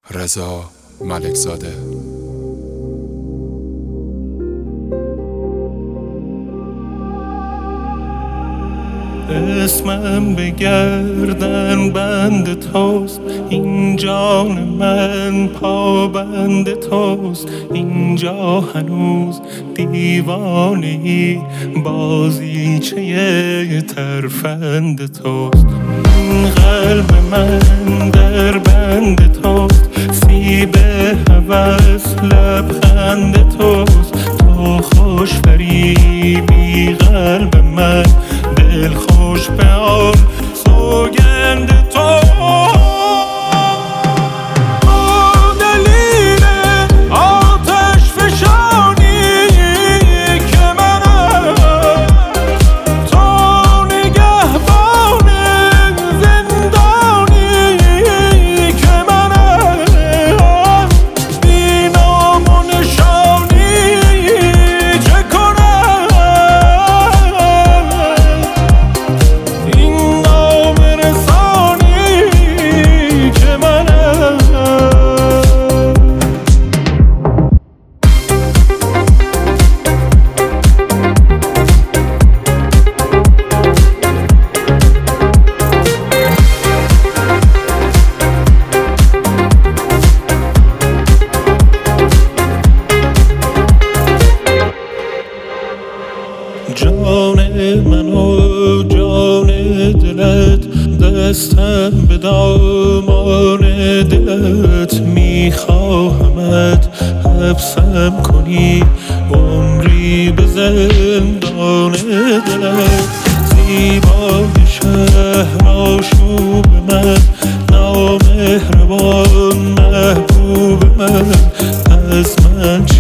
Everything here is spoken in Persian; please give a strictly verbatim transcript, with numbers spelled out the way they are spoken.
رضا ملکزاده. اسمم به گردن بند توست، این جان من پابند توست. اینجا هنوز دیوانه‌ای، بازیچه ترفند توست. این قلب من در بند توست، سیب هوس لبخند توست. تو خوش فریبی قلب من، دل خوش به آن سوگند تو. جان من و جان دلت، دستم به دامان دلت. میخواهمت حبسم کنی عمری به زندان دلت. زیبای شهر آشوب من، نامهربان محبوب من، از من